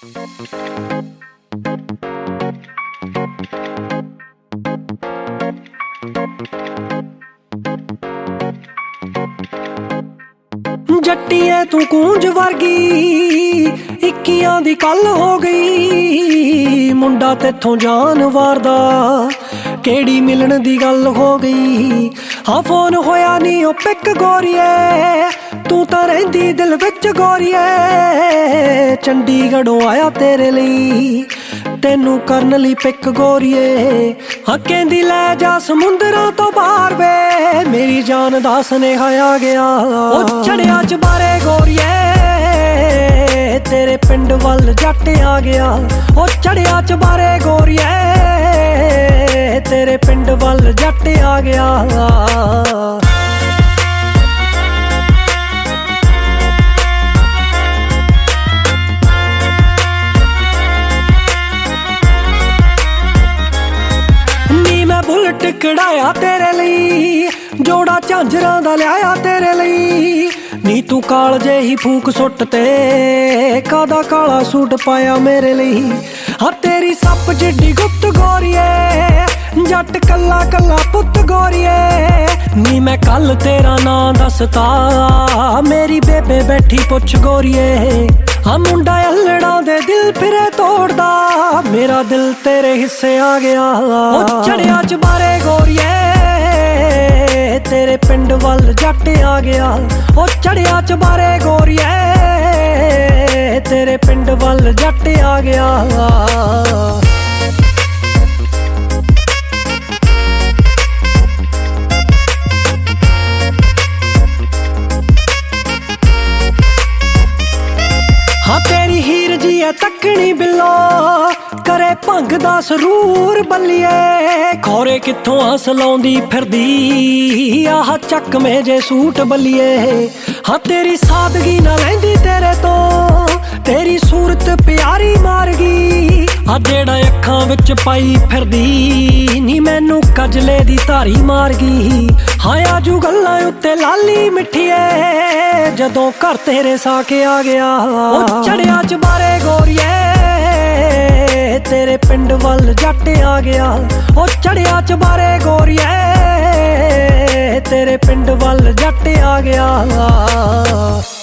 जट्टिए तू कूंज वर्गी इक्कियां दी कल हो गई। मुंडा तेथों जानवर दा केड़ी मिलन दी गल हो गई। हाँ फोन होया नी ओ पिक गोरीए, तू तां रहिंदी दिल विच गोरीए। चंडीगढ़ों आया तेरे लई, तेनू करन लई पिक गोरीए। हाँ कहंदी लै जा समुंदरां तो बाहर वे, मेरी जान दा सनेहा आ गया। ओ चढ़िया चबारे गोरीए, तेरे पिंड वल जट आ गया। ओ चढ़िया चबारे गोरीए, तेरे पिंड वल जट आ गया। बुलट कढ़ाया तेरे लई, जोड़ा झांजरां दा लियाया तेरे लई। नी तू काल जे ही फूक सुट ते, कादा काला सूट पाया मेरे लई। हाँ तेरी सप जिड्डी गुप्त गोरीए, जट कल्ला कल्ला पुत गोरीए। नी मैं कल तेरा नां दसता, मेरी बेबे बैठी पुछ गोरीए। हाँ मुंडा अल्लड़ा दे दिल फिरे तोड़दा, मेरा दिल तेरे हिस्से आ गया। ओ चढ़िया चबारे गोरीए, तेरे पिंड वल जट आ गया। ओ चढ़िया चबारे गोरीए, तेरे पिंड वल जट आ गया। हाँ तेरी हीर जी है तकनी बिल्लो, करे भंग दा सरूर बल्लिए। खौरे कित्थों हस लाउंदी फिरदी, आह चक में जे सूट बल्लिए। हाँ तेरी सादगी ना लैंदी तेरे तो, तेरी सूरत प्यारी मारगी। आ जेड़ा अखां विच पाई फिरदी, नी मैनू कजले दी धारी मारगी। हाँ आजू गल्लां उत्ते लाली मिठिए, जदों घर तेरे साके आ गया। ओ चढ़िया चबारे गोरीए, तेरे पिंड वल जट आ गया। ओ चढ़िया चबारे गोरीए, तेरे पिंड वल जट आ गया।